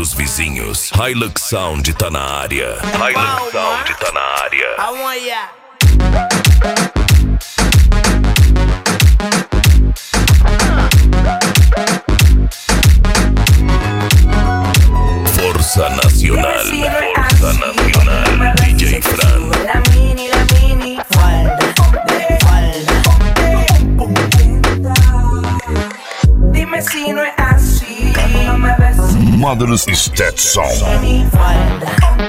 dos vizinhos. Hilux Sound tá na área. Hilux Sound tá na área. Força Nacional. Força Nacional. DJ Fran. La mini, dime si no es así. No me ves. Módulos Stetson. Mi falda.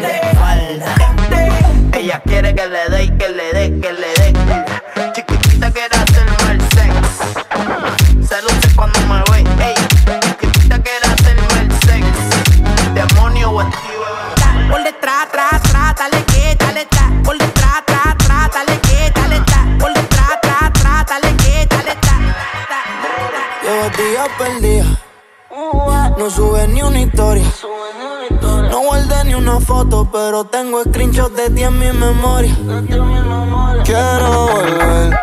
Ella quiere que le dé, que le dé, que le dé. Chiquitita quiere hacerme el sex. Se luce cuando me ve. Ey, chiquitita quiere hacerme el sex. Demonio activo. Por detrás, dale que, dale, por detrás, dale que, dale, por detrás, dale que, dale, Llevo días perdida, no sube ni una historia. No guardé ni una foto, pero tengo screenshots de ti en mi memoria. Quiero volver,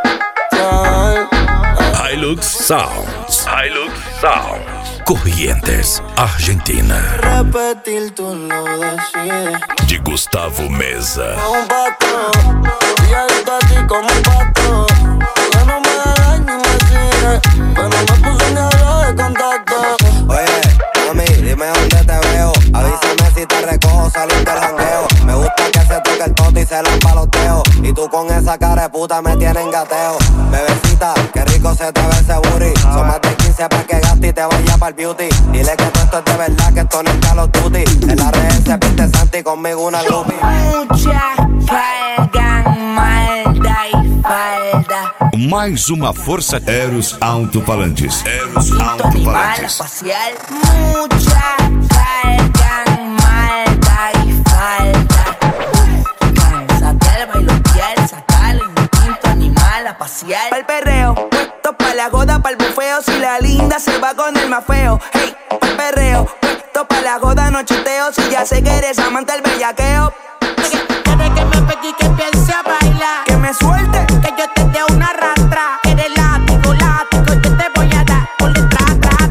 Hilux Sounds. Hilux Sounds. Corrientes, Argentina. repetir, tú lo decides. De Gustavo Meza. Un patrón, y adicto a ti como un patrón. Ya no me da daño y me sigue, pero me puse en diablo de contacto. Oye, mami, dime dónde te veo. Avísame si te recojo, salir del jangueo. Me gusta que se toque el toto y se le empaloteo. Y tú con esa cara de puta me tienes gateo. Bebecita, qué rico se te ve ese booty. Son más de 15 pa' que gaste y te vaya pa'l beauty. Dile que todo esto es de verdad, que esto no es Call of Duty. En la red se pinte Santi conmigo una groupie. Mucha cargan maldad y falda. Mais uma força Eros Alto-Falantes. Eros Animal Alto-Falantes. facial. Mucha cargan maldad y falda. Cansatel, bailotear, sacar el instinto animal a pasear. Pa'l perreo, puesto pa' la goda, pa'l bufeo. Si la linda se va con el más feo. Hey, pa'l perreo, puesto pa' la goda, no chuteo. Si ya sé que eres amante del bellaqueo. Quiere que me pegue y que empiece a bailar. Que me suelte, que yo te dé una rastra. Eres látigo, yo te voy a dar. Por detrás,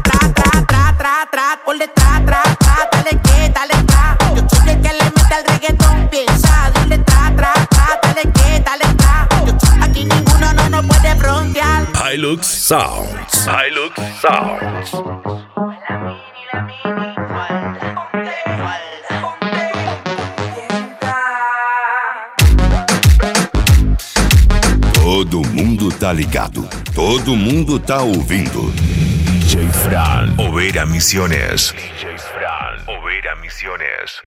por detrás, dale que, dale, yo soy el que le mete al reggaetón, piensa. Dale, dale que, dale, aquí ninguno no nos puede frontear. Hilux Sounds. Hilux Sounds. Todo mundo tá ligado. Todo mundo tá ouvindo. DJ Fran. Oveira Misiones. DJ Fran. Oveira Misiones.